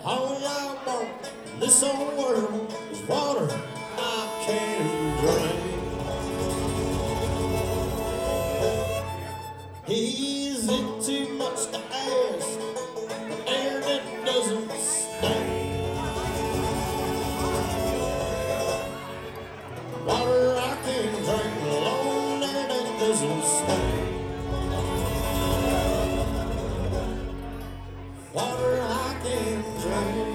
All I want in this old world is water I can drink. Is it too much to ask for air that doesn't stink? Water I can drink, alone air that doesn't stink. Water I can drink.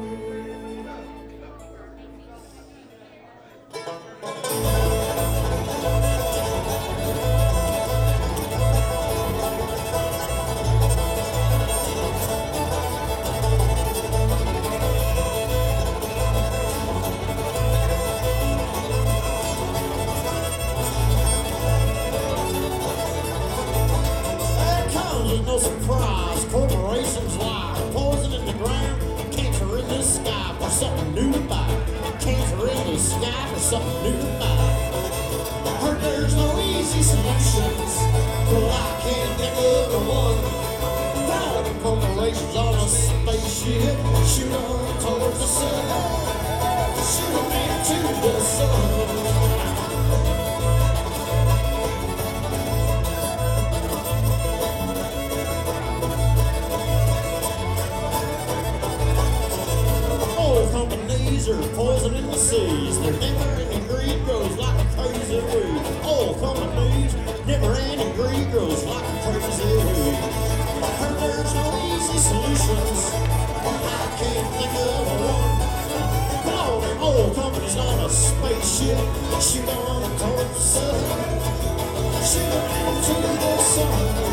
No surprise, corporations lie. Poison in the ground, cancer in the sky for something new to buy. Cancer in the sky for something new to buy. Heard there's no easy solutions, but I can't think of the one. All the corporations on a spaceship, shoot on towards the sun. Shoot them into the sun. Companies are poisoning the seas. Their never-ending greed grows like a crazy weed. Oil companies, never-ending greed grows like a crazy weed. I heard there's no easy solutions, but I can't think of one. But all them oil companies on a spaceship, shoot on towards the sun. Shoot them into the sun.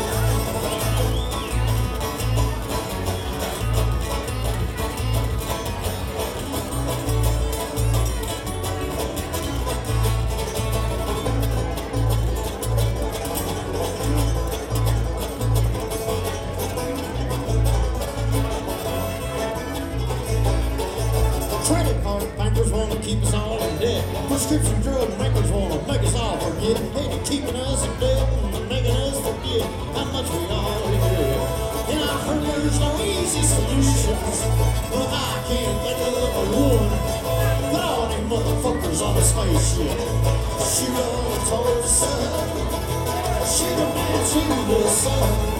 Credit card bankers want to keep us all in debt. Prescription drug makers want to make us all forget. They're keeping us in debt and making us forget how much we all regret. And I heard there's no easy solutions, but I can't think of one. Put all them motherfuckers on a spaceship, shoot them towards the sun, shoot them into the sun.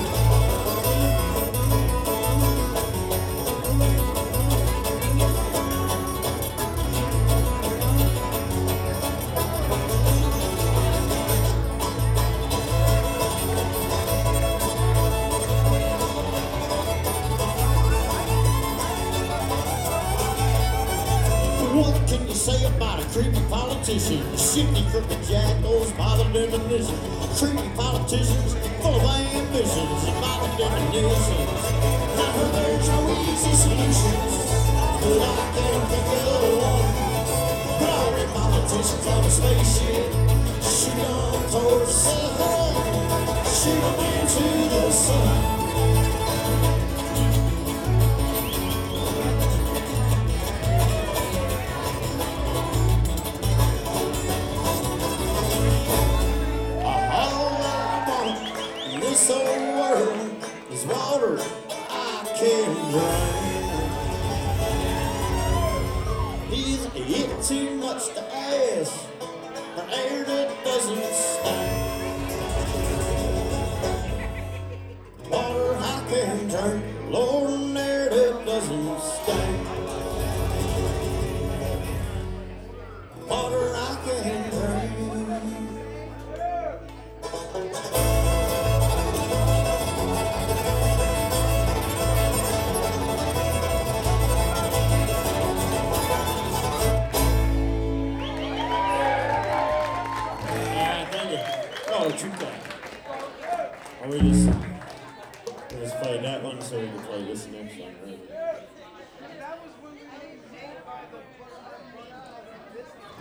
What can you say about a creepy politician? Shifty, crooked jack goes by the definition. Creepy politicians full of ambitions and by the definitions. I heard there's no easy solutions, but I can't think of one. But all them politicians on a spaceship, shoot them towards the sun, shoot them into the sun. This old world is water I can drink. Is it too much to ask for air that doesn't stink? Water I can drink, Lord, and air that doesn't stink. Water I can drink. Oh, too bad. We just played that one so we can play this next one, right?